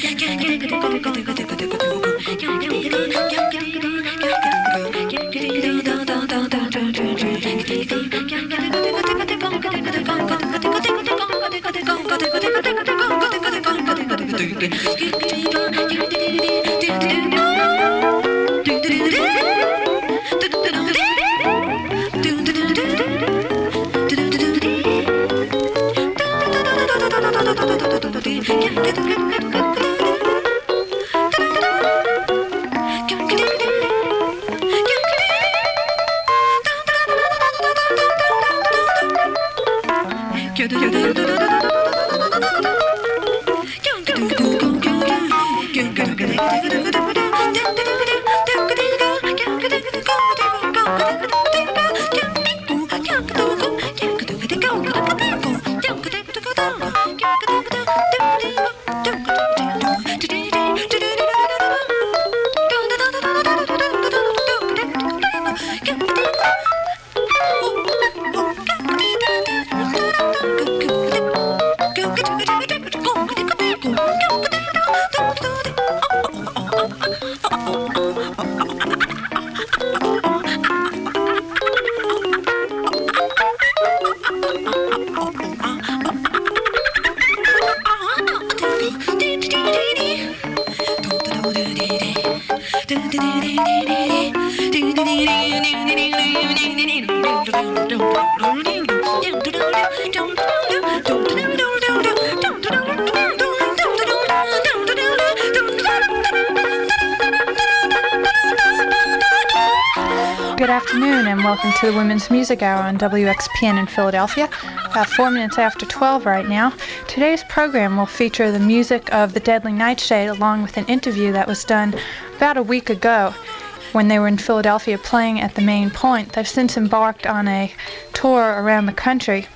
Good afternoon and welcome to the Women's Music Hour on WXPN in Philadelphia. About 4 minutes after 12 right now. Today's program will feature the music of the Deadly Nightshade along with an interview that was done about a week ago when they were in Philadelphia playing at the Main Point. They've since embarked on a tour around the country.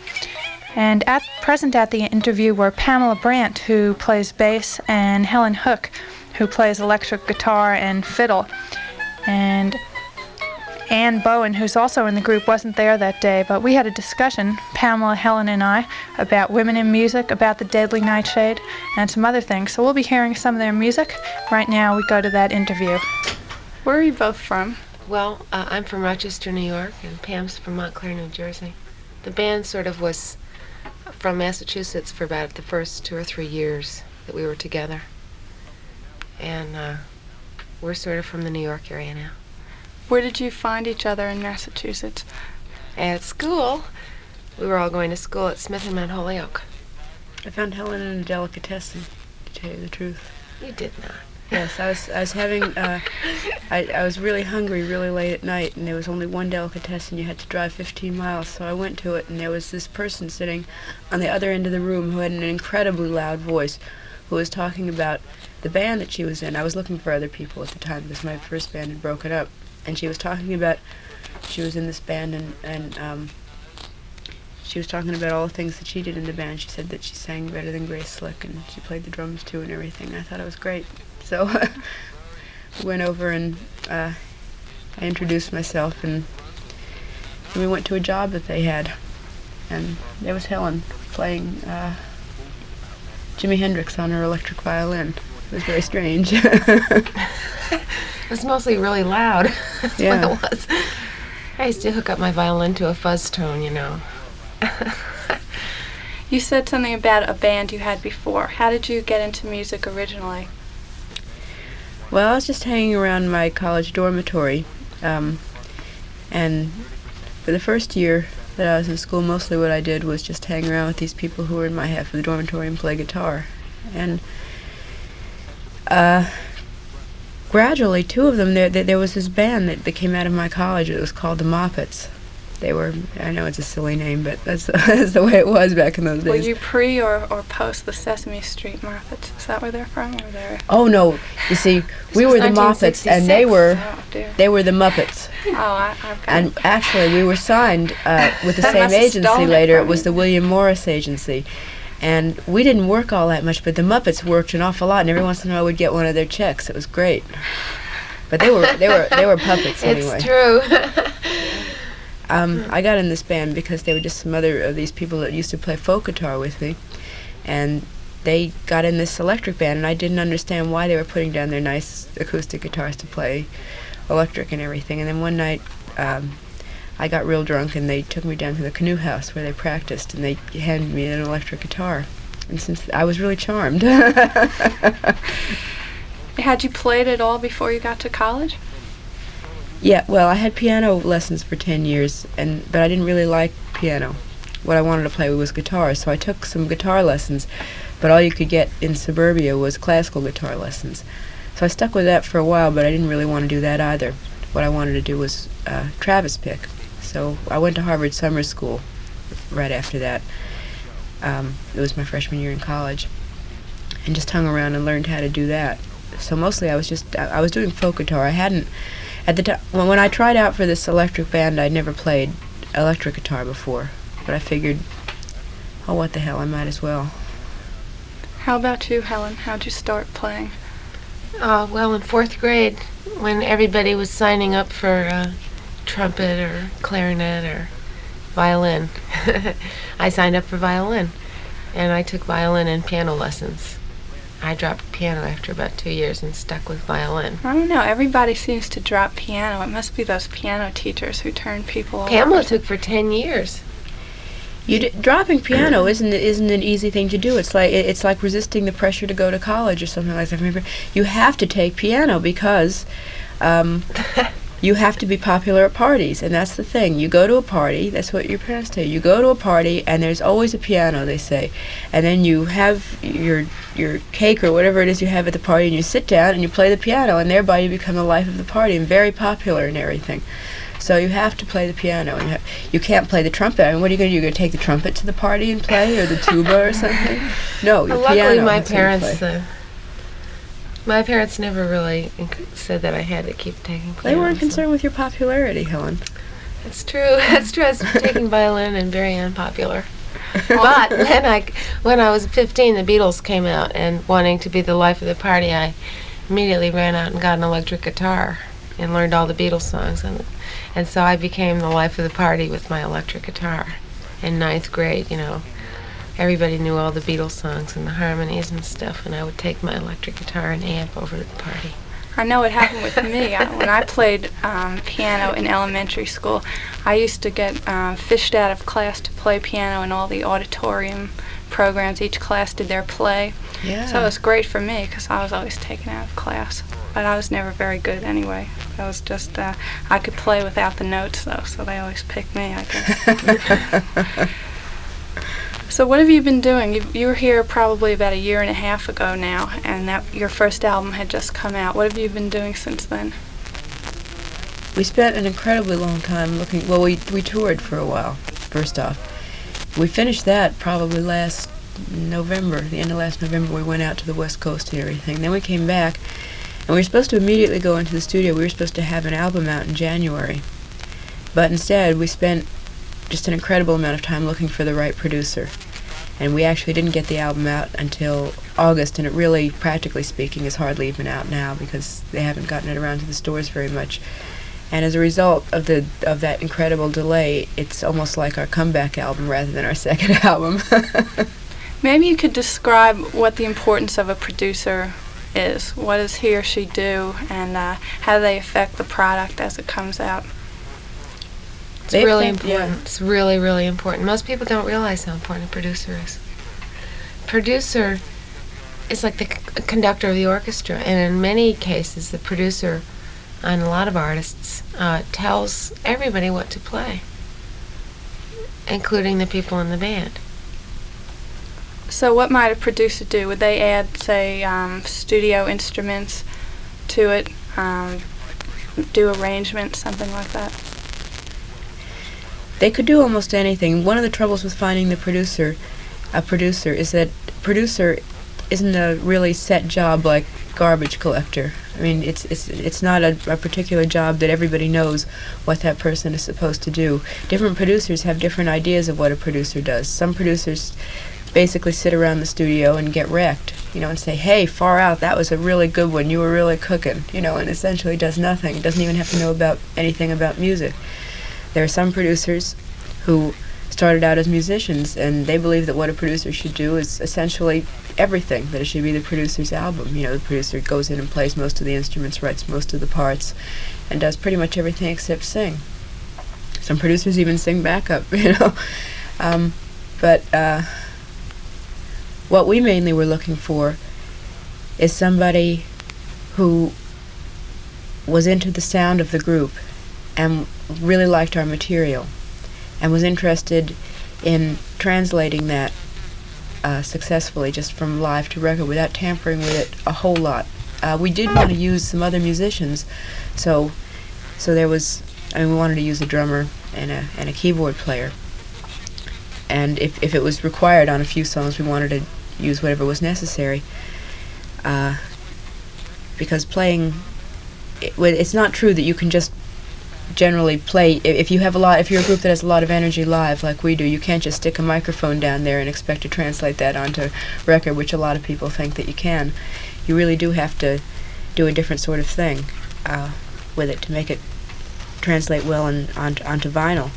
And at present at the interview were Pamela Brandt, who plays bass, and Helen Hook, who plays electric guitar and fiddle. And Ann Bowen, who's also in the group, wasn't there that day, but we had a discussion, Pamela, Helen, and I, about women in music, about the Deadly Nightshade, and some other things. So we'll be hearing some of their music. Right now we go to that interview. Where are you both from? Well, I'm from Rochester, New York, and Pam's from Montclair, New Jersey. The band sort of was from Massachusetts for about the first 2 or 3 years that we were together. And we're sort of from the New York area now. Where did you find each other in Massachusetts? At school. We were all going to school at Smith and Mount Holyoke. I found Helen in a delicatessen, to tell you the truth. You did not. Yes, I was having, I was really hungry really late at night, and there was only one delicatessen. You had to drive 15 miles, so I went to it, and there was this person sitting on the other end of the room who had an incredibly loud voice, who was talking about the band that she was in. I was looking for other people at the time because my first band had broken up. And she was talking about, she was in this band, and she was talking about all the things that she did in the band. She said that she sang better than Grace Slick, and she played the drums too and everything. I thought it was great. So we went over and I introduced myself, and we went to a job that they had. And there was Helen playing Jimi Hendrix on her electric violin. It was very strange. It was mostly really loud. That's Yeah. what it was. I used to hook up my violin to a fuzz tone, you know. You said something about a band you had before. How did you get into music originally? Well, I was just hanging around my college dormitory, and for the first year that I was in school, mostly what I did was just hang around with these people who were in my half of the dormitory and play guitar. And gradually, 2 of them, there was this band that came out of my college. It was called the Moppets. They were, I know it's a silly name, but that's the way it was back in those days. Were you pre or post the Sesame Street Moppets? Is that where they're from? Or they're Oh no! You see, we were the Moppets, and they were the Muppets. Oh, I've got And it. actually, we were signed with the That same must have agency stolen it later. It from was you. the William Morris Agency. And we didn't work all that much, but the Muppets worked an awful lot, and every once in a while we'd get one of their checks. It was great. But they were puppets anyway. It's true. I got in this band because there were just some other of these people that used to play folk guitar with me, and they got in this electric band, and I didn't understand why they were putting down their nice acoustic guitars to play electric and everything. And then one night, I got real drunk, and they took me down to the canoe house where they practiced, and they handed me an electric guitar. And since I was really charmed. Had you played at all before you got to college? Yeah, well, I had piano lessons for 10 years, but I didn't really like piano. What I wanted to play was guitar, so I took some guitar lessons, but all you could get in suburbia was classical guitar lessons. So I stuck with that for a while, but I didn't really want to do that either. What I wanted to do was Travis pick. So I went to Harvard Summer School right after that. It was my freshman year in college, and just hung around and learned how to do that. So mostly I was doing folk guitar. I hadn't, at the time, when I tried out for this electric band, I'd never played electric guitar before, but I figured, oh, what the hell, I might as well. How about you, Helen? How'd you start playing? Well, in 4th grade, when everybody was signing up for trumpet or clarinet or violin, I signed up for violin, and I took violin and piano lessons. I dropped piano after about 2 years and stuck with violin. I don't know. Everybody seems to drop piano. It must be those piano teachers who turn people over. Pamela took for 10 years. Dropping piano isn't an easy thing to do. It's like resisting the pressure to go to college or something like that. Remember, you have to take piano because you have to be popular at parties, and that's the thing. You go to a party, that's what your parents tell you. You go to a party, and there's always a piano, they say. And then you have your cake or whatever it is you have at the party, and you sit down and you play the piano, and thereby you become the life of the party and very popular and everything. So you have to play the piano, and you can't play the trumpet. I mean, what are you going to do? You're going to take the trumpet to the party and play, or the tuba or something? No, your piano. Luckily, my parents never really said that I had to keep taking piano. They weren't concerned with your popularity, Helen. That's true. That's true. I was taking violin and very unpopular. But when I was 15, the Beatles came out, and wanting to be the life of the party, I immediately ran out and got an electric guitar and learned all the Beatles songs. And so I became the life of the party with my electric guitar. In 9th grade, everybody knew all the Beatles songs and the harmonies and stuff, and I would take my electric guitar and amp over to the party. I know it happened with me. When I played piano in elementary school, I used to get fished out of class to play piano in all the auditorium programs. Each class did their play. Yeah. So it was great for me because I was always taken out of class. But I was never very good anyway. I was just, I could play without the notes though, so they always picked me, I guess. So what have you been doing? You were here probably about 1.5 years ago now, and your first album had just come out. What have you been doing since then? We spent an incredibly long time looking. Well, we toured for a while, first off. We finished that probably last November. The end of last November, we went out to the West Coast and everything. Then we came back, and we were supposed to immediately go into the studio. We were supposed to have an album out in January. But instead, we spent just an incredible amount of time looking for the right producer. And we actually didn't get the album out until August, and it really, practically speaking, is hardly even out now because they haven't gotten it around to the stores very much. And as a result of that incredible delay, it's almost like our comeback album rather than our second album. Maybe you could describe what the importance of a producer is. What does he or she do, and how do they affect the product as it comes out? It's really important. Yeah. It's really, really important. Most people don't realize how important a producer is. Producer is like the conductor of the orchestra, and in many cases, the producer, on a lot of artists, tells everybody what to play, including the people in the band. So what might a producer do? Would they add, say, studio instruments to it, do arrangements, something like that? They could do almost anything. One of the troubles with finding a producer is that producer isn't a really set job like garbage collector. I mean, it's not a particular job that everybody knows what that person is supposed to do. Different producers have different ideas of what a producer does. Some producers basically sit around the studio and get wrecked, and say, hey, far out, that was a really good one, you were really cooking, and essentially does nothing. Doesn't even have to know anything about music. There are some producers who started out as musicians, and they believe that what a producer should do is essentially everything, that it should be the producer's album. You know, the producer goes in and plays most of the instruments, writes most of the parts, and does pretty much everything except sing. Some producers even sing backup, you know. But what we mainly were looking for is somebody who was into the sound of the group and really liked our material and was interested in translating that successfully just from live to record without tampering with it a whole lot. We did want to use some other musicians, so there was, I mean, we wanted to use a drummer and a keyboard player. And if it was required on a few songs, we wanted to use whatever was necessary. Because playing, it's not true that you can just generally play. If you're a group that has a lot of energy live, like we do, you can't just stick a microphone down there and expect to translate that onto record, which a lot of people think that you can. You really do have to do a different sort of thing with it to make it translate well onto vinyl.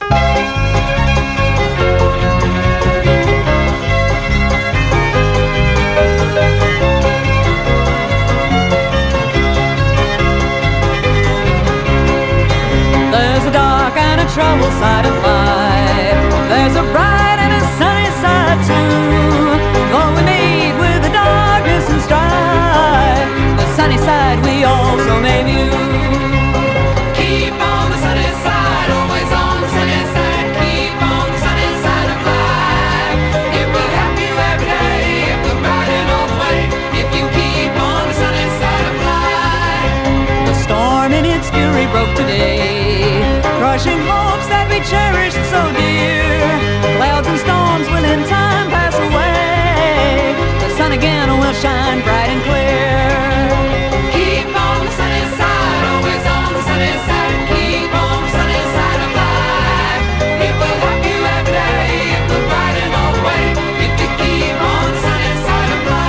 Trouble side of life, there's a bright and a sunny side too. Though we meet with the darkness and strife, the sunny side we also may view. Keep on the sunny side, always on the sunny side. Keep on the sunny side of life. It will help you every day if we're riding all the way. If you keep on the sunny side of life. The storm in its fury broke today, crushing hopes that we cherished so dear. Clouds and storms will in time pass away. The sun again will shine bright and clear. Keep on the sunny side, always on the sunny side. Keep on the sunny side of life. It will help you every day if we're riding all the way. If you keep on the sunny side of life.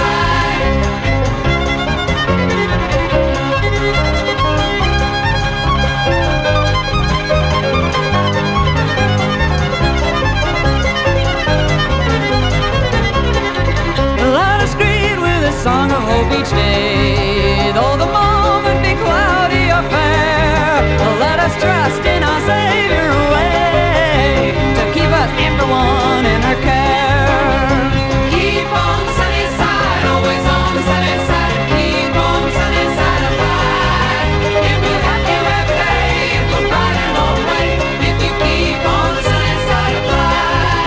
Song of hope each day, though the moment be cloudy or fair. Let us trust in our Savior way to keep us everyone in her care. Keep on the sunny side, always on the sunny side. Keep on the sunny side of life. It will help you every day if we're riding all the way. If you keep on the sunny side of life.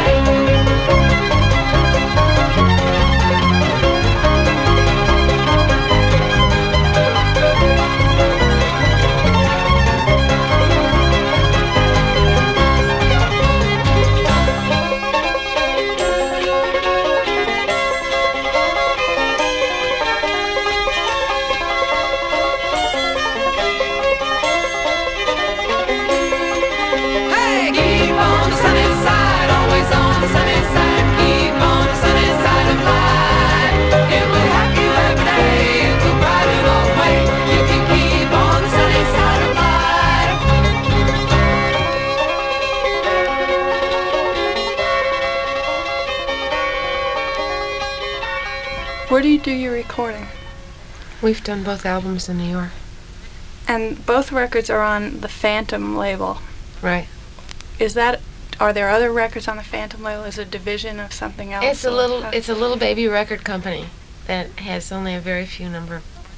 Where do you do your recording? We've done both albums in New York. And both records are on the Phantom label. Right. Are there other records on the Phantom label? Is it a division of something else? It's a little baby record company that has only a very small number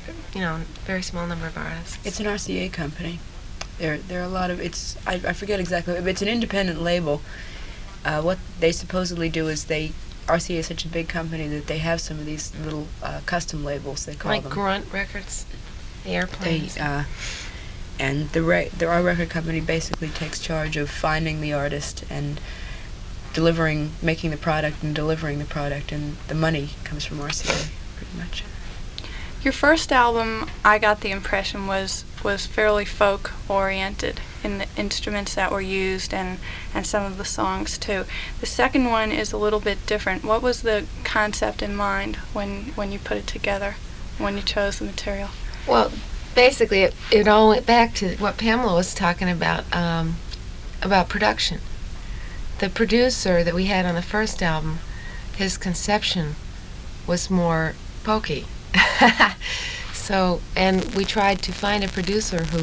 of artists. It's an RCA company. There are a lot of, I forget exactly, but it's an independent label. What they supposedly do is RCA is such a big company that they have some of these little custom labels, they call them. Like Grunt Records, the airplanes. And our record company basically takes charge of finding the artist and making the product and delivering the product, and the money comes from RCA, pretty much. Your first album, I got the impression, was fairly folk-oriented in the instruments that were used and some of the songs, too. The second one is a little bit different. What was the concept in mind when you put it together, when you chose the material? Well, basically, it all went back to what Pamela was talking about production. the producer that we had on the first album, his conception was more folky. So, and we tried to find a producer who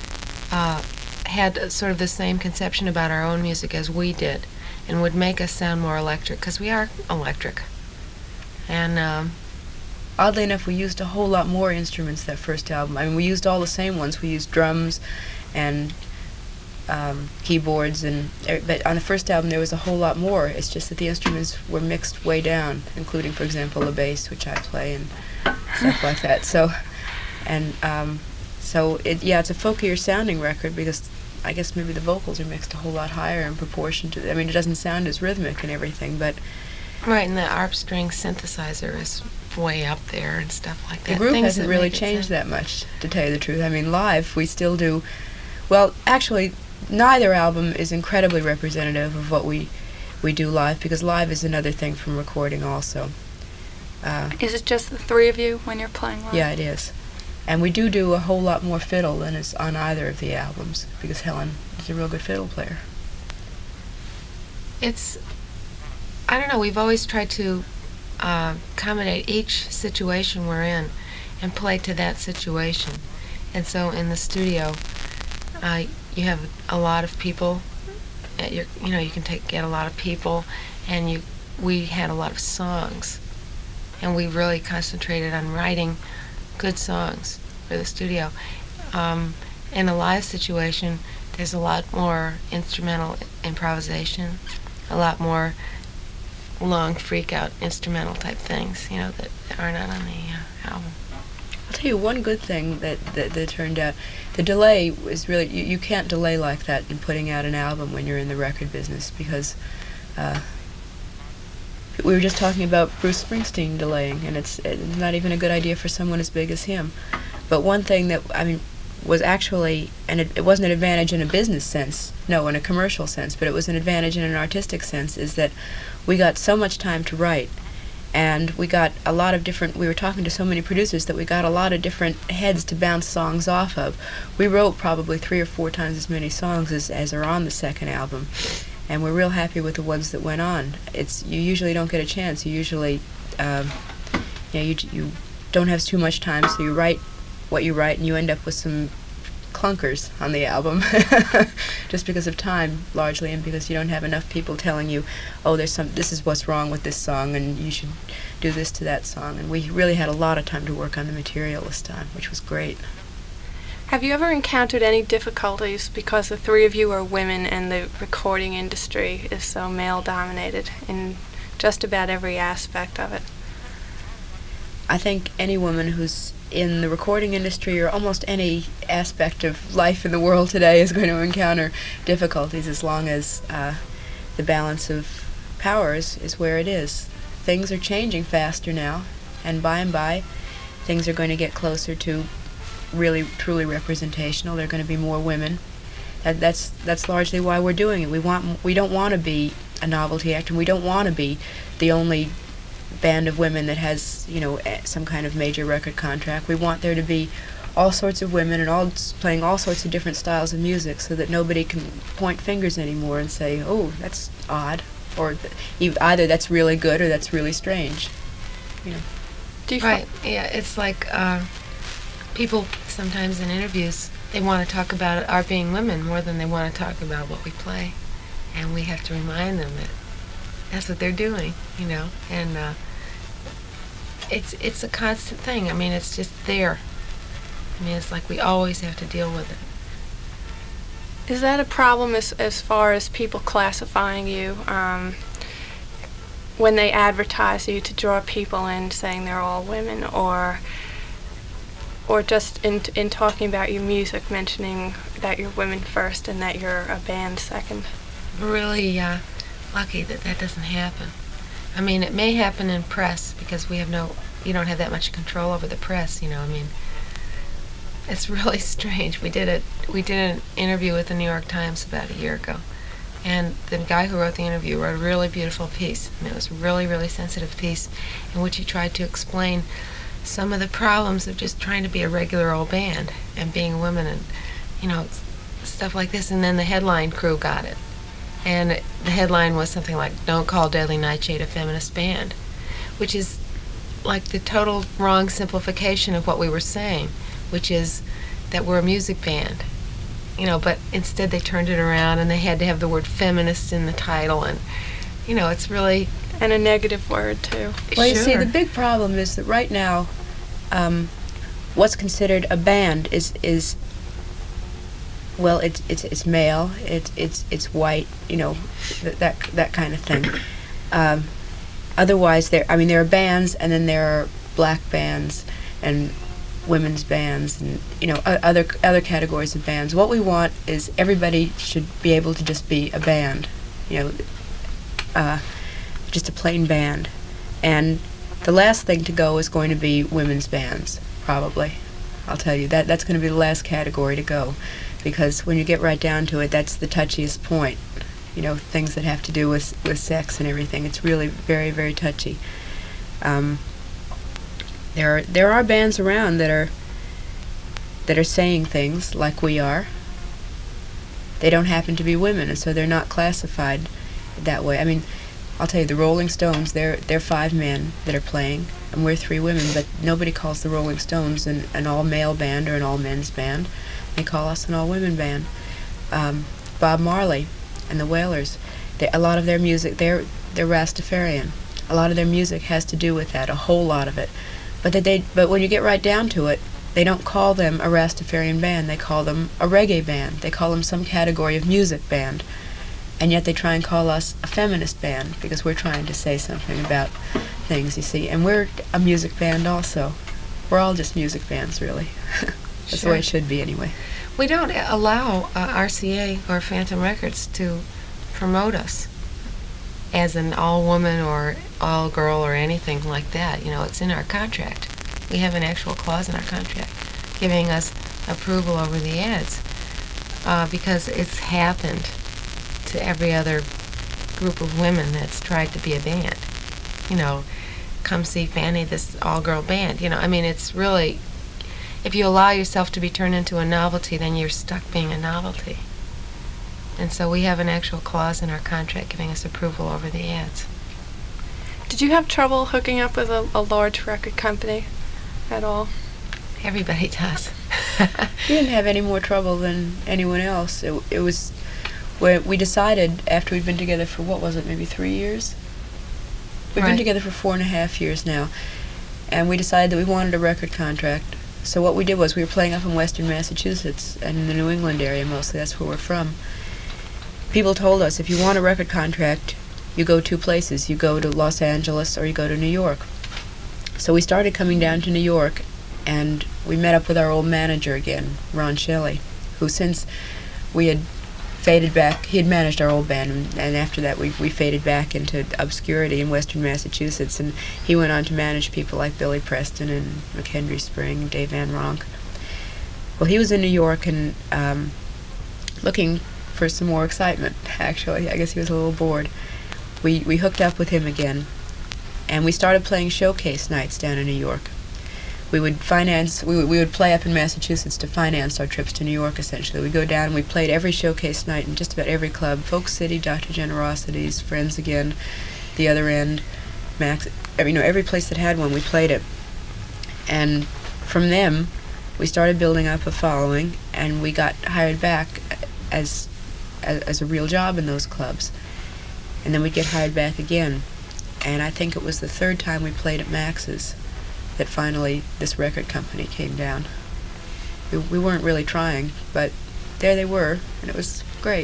had sort of the same conception about our own music as we did, and would make us sound more electric, because we are electric. And oddly enough, we used a whole lot more instruments that first album. I mean, we used all the same ones. We used drums and keyboards, but on the first album there was a whole lot more. It's just that the instruments were mixed way down, including, for example, the bass, which I play, and stuff like that. So, and it's a folkier sounding record, because I guess maybe the vocals are mixed a whole lot higher in proportion to. I mean, it doesn't sound as rhythmic and everything, but right, and the ARP string synthesizer is way up there and stuff like that. The group Things hasn't that really make it changed sound- that much, to tell you the truth. I mean, live we still do. Well, actually, neither album is incredibly representative of what we do live, because live is another thing from recording also. Is it just the three of you when you're playing live? Yeah, it is. And we do a whole lot more fiddle than is on either of the albums, because Helen is a real good fiddle player. It's, I don't know, we've always tried to accommodate each situation we're in and play to that situation. And so in the studio, you have a lot of people at your, you can get a lot of people, and we had a lot of songs, and we really concentrated on writing good songs for the studio. In a live situation, there's a lot more instrumental improvisation, a lot more long freak-out instrumental type things, that are not on the album. I'll tell you one good thing that turned out. The delay was really, you can't delay like that in putting out an album when you're in the record business, because we were just talking about Bruce Springsteen delaying, and it's not even a good idea for someone as big as him. But one thing that, was actually, and it wasn't an advantage in a business sense, no, in a commercial sense, but it was an advantage in an artistic sense, is that we got so much time to write. And we got a lot of different, we were talking to so many producers that we got a lot of different heads to bounce songs off of. We wrote probably 3 or 4 times as many songs as are on the second album, and we're real happy with the ones that went on. You usually don't get a chance. You usually, you don't have too much time, so you write what you write, and you end up with some clunkers on the album, just because of time, largely, and because you don't have enough people telling you, oh, this is what's wrong with this song, and you should do this to that song. And we really had a lot of time to work on the material this time, which was great. Have you ever encountered any difficulties because the three of you are women and the recording industry is so male-dominated in just about every aspect of it? I think any woman who's in the recording industry or almost any aspect of life in the world today is going to encounter difficulties, as long as the balance of powers is where it is. Things are changing faster now, and by things are going to get closer to really truly representational. There are going to be more women. That's largely why we're doing it. We don't want to be a novelty act, and we don't want to be the only band of women that has, some kind of major record contract. We want there to be all sorts of women and all playing all sorts of different styles of music, so that nobody can point fingers anymore and say, oh, that's odd, or either that's really good or that's really strange. Do you Right, yeah, it's like people sometimes in interviews, they want to talk about our being women more than they want to talk about what we play, and we have to remind them that that's what they're doing, and it's a constant thing. It's just there. It's like we always have to deal with it. Is that a problem as far as people classifying you when they advertise you to draw people in, saying they're all women, or just in talking about your music, mentioning that you're women first and that you're a band second? We're really lucky that doesn't happen. It may happen in press, because you don't have that much control over the press, It's really strange. We did an interview with the New York Times about a year ago, and the guy who wrote the interview wrote a really beautiful piece. It was a really, really sensitive piece in which he tried to explain some of the problems of just trying to be a regular old band and being a woman and, stuff like this. And then the headline crew got it. And the headline was something like, "Don't call Deadly Nightshade a feminist band," which is like the total wrong simplification of what we were saying, which is that we're a music band. But instead they turned it around and they had to have the word feminist in the title, and it's really... And a negative word, too. Well, you Sure. see, the big problem is that right now, what's considered a band is well, it's male, it's white, that kind of thing. Otherwise, there are bands, and then there are black bands and women's bands, and other categories of bands. What we want is everybody should be able to just be a band, just a plain band. And the last thing to go is going to be women's bands, probably. I'll tell you, that's going to be the last category to go, because when you get right down to it, that's the touchiest point. Things that have to do with sex and everything. It's really very, very touchy. There are bands around that are saying things like we are. They don't happen to be women, and so they're not classified that way. I mean, I'll tell you, the Rolling Stones, they're 5 men that are playing, and we're 3 women, but nobody calls the Rolling Stones an all-male band or an all-men's band. They call us an all-women band. Bob Marley and the Wailers, a lot of their music, they're Rastafarian. A lot of their music has to do with that, a whole lot of it. But when you get right down to it, they don't call them a Rastafarian band. They call them a reggae band. They call them some category of music band. And yet they try and call us a feminist band because we're trying to say something about things, you see. And we're a music band also. We're all just music bands, really. That's the way it should be, anyway. We don't allow RCA or Phantom Records to promote us as an all-woman or all-girl or anything like that. It's in our contract. We have an actual clause in our contract giving us approval over the ads because it's happened to every other group of women that's tried to be a band. Come see Fanny, this all-girl band. It's really... If you allow yourself to be turned into a novelty, then you're stuck being a novelty. And so we have an actual clause in our contract giving us approval over the ads. Did you have trouble hooking up with a large record company at all? Everybody does. We didn't have any more trouble than anyone else. It was where we decided, after we'd been together for, maybe 3 years? We've been together for 4.5 years now. And we decided that we wanted a record contract. So what we did was we were playing up in western Massachusetts and in the New England area mostly. That's where we're from. People told us, if you want a record contract, you go 2 places. You go to Los Angeles or you go to New York. So we started coming down to New York, and we met up with our old manager again, Ron Shelley, who, since we had faded back, he had managed our old band, and after that we faded back into obscurity in western Massachusetts, and he went on to manage people like Billy Preston and McHenry Spring, Dave Van Ronk. Well, he was in New York and looking for some more excitement, actually. I guess he was a little bored. We hooked up with him again, and we started playing showcase nights down in New York. We would play up in Massachusetts to finance our trips to New York, essentially. We'd go down and we played every showcase night in just about every club. Folk City, Dr. Generosity's, Friends Again, The Other End, Max, every place that had one, we played it. And from them, we started building up a following, and we got hired back as a real job in those clubs. And then we'd get hired back again. And I think it was the 3rd time we played at Max's that finally this record company came down. We weren't really trying, but there they were, and it was great.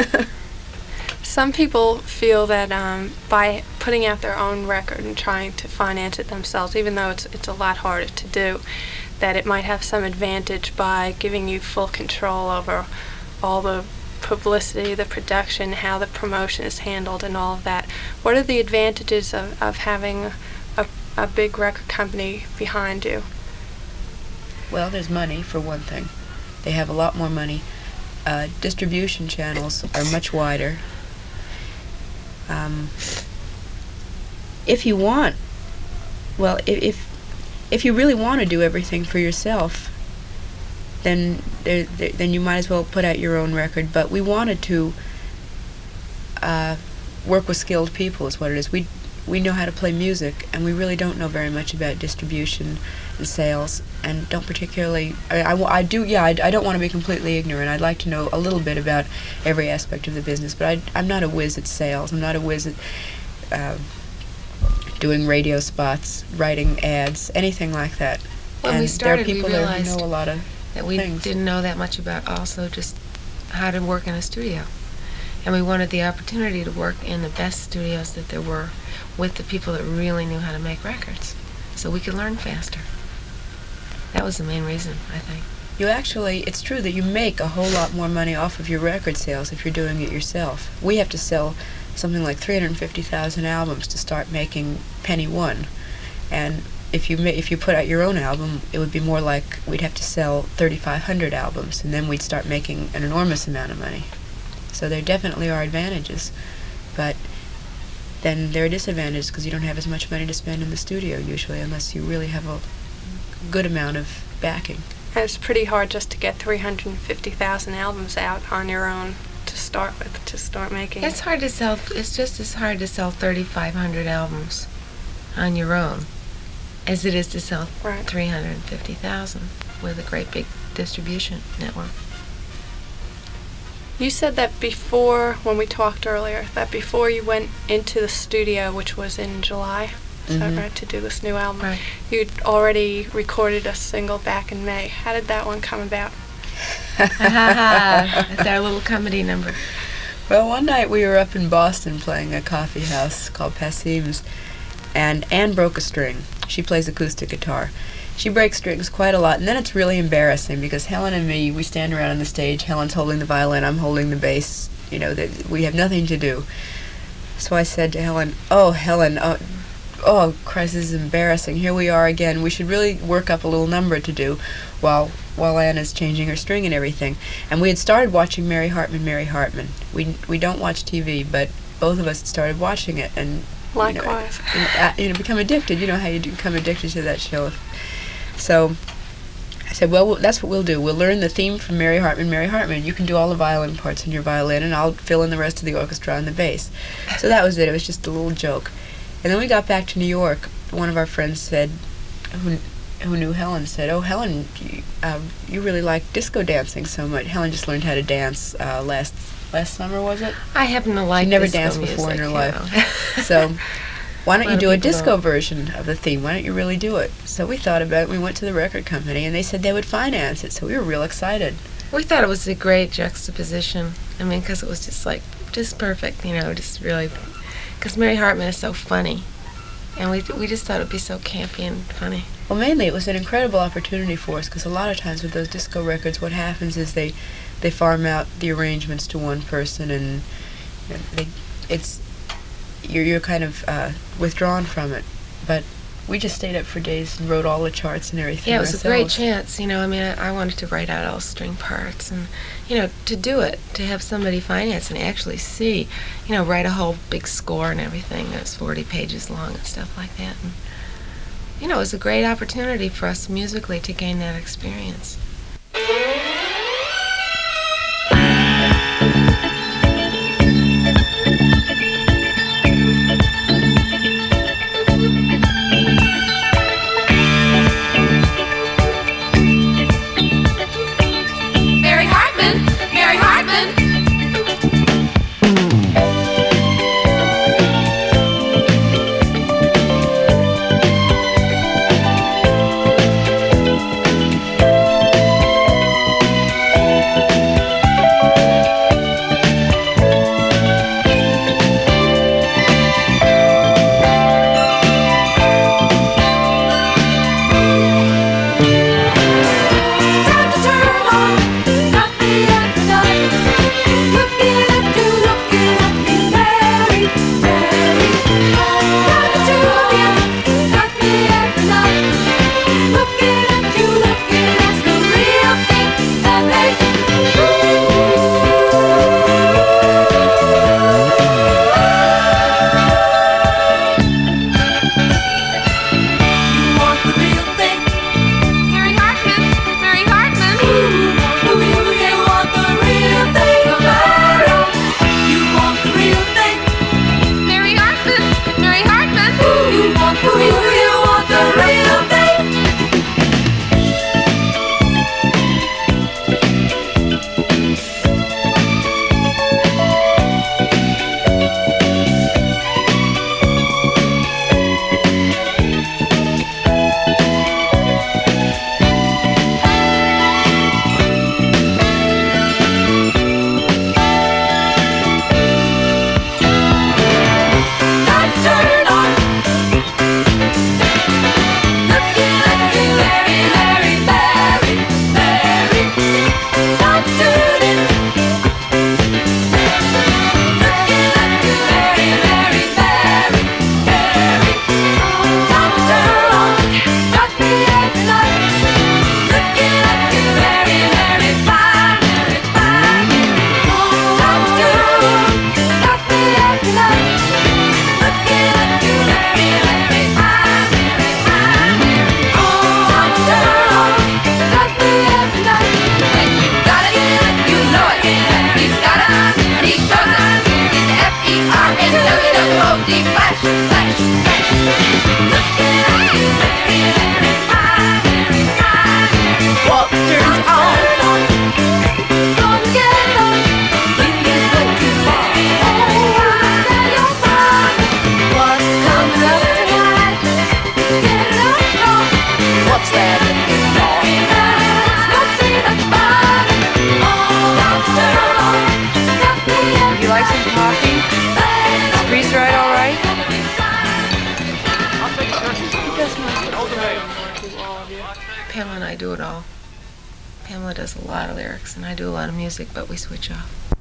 Some people feel that by putting out their own record and trying to finance it themselves, even though it's a lot harder to do, that it might have some advantage by giving you full control over all the publicity, the production, how the promotion is handled, and all of that. What are the advantages of having a big record company behind you? Well, there's money, for one thing. They have a lot more money. Distribution channels are much wider. If you want, well, if you really want to do everything for yourself, then you might as well put out your own record. But we wanted to work with skilled people is what it is. We know how to play music, and we really don't know very much about distribution and sales, and don't particularly. I don't want to be completely ignorant. I'd like to know a little bit about every aspect of the business, but I'm not a whiz at sales. I'm not a whiz at doing radio spots, writing ads, anything like that. When and we started, there are people we there realized who know a lot of that we things. didn't know that much about also just how to work in a studio. And we wanted the opportunity to work in the best studios that there were with the people that really knew how to make records, so we could learn faster. That was the main reason, I think. It's true that you make a whole lot more money off of your record sales if you're doing it yourself. We have to sell something like 350,000 albums to start making penny one. And if you put out your own album, it would be more like we'd have to sell 3,500 albums, and then we'd start making an enormous amount of money. So there definitely are advantages, but then there are disadvantages because you don't have as much money to spend in the studio usually, unless you really have a good amount of backing. And it's pretty hard just to get 350,000 albums out on your own to start with, to start making. It's hard to sell. It's just as hard to sell 3,500 albums on your own as it is to sell 350,000 with a great big distribution network. You said that before, when we talked earlier, that before you went into the studio, which was in July, is that right, to do this new album, Right. you'd already recorded a single back in May. How did that one come about? That's our little comedy number. Well, one night we were up in Boston playing a coffee house called Passim's, and Anne broke a string. She plays acoustic guitar. She breaks strings quite a lot, and then it's really embarrassing because Helen and me, we stand around on the stage. Helen's holding the violin, I'm holding the bass. You know, that we have nothing to do. So I said to Helen, Helen, Christ, this is embarrassing. Here we are again. We should really work up a little number to do while Anne is changing her string and everything." And we had started watching Mary Hartman. We don't watch TV, but both of us had started watching it, and Likewise. Become addicted. You know how you become addicted to that show. So I said, well, that's what we'll do. We'll learn the theme from Mary Hartman. You can do all the violin parts on your violin, and I'll fill in the rest of the orchestra on the bass. So that was it. It was just a little joke. And then we got back to New York. One of our friends said, who knew Helen, said, "Oh, Helen, you really like disco dancing so much." Helen just learned how to dance last summer, was it? I happen to like She never disco danced before in her music, life. So why don't A lot you of do a people disco don't. version of the theme? Why don't you really do it? So we thought about it. We went to the record company, and they said they would finance it. So we were real excited. We thought it was a great juxtaposition. I mean, because it was just perfect, just really, because Mary Hartman is so funny. And we just thought it would be so campy and funny. Well, mainly it was an incredible opportunity for us, because a lot of times with those disco records, what happens is they farm out the arrangements to one person, and you're kind of withdrawn from it. But we just stayed up for days and wrote all the charts and everything. Yeah, it was a great ourselves. chance. I mean, I wanted to write out all string parts, and to do it, to have somebody finance and actually see, write a whole big score and everything that's 40 pages long and stuff like that. And it was a great opportunity for us musically to gain that experience. Mary Hartman, Mary Hartman. I do it all. Pamela does a lot of lyrics, and I do a lot of music, but we switch off.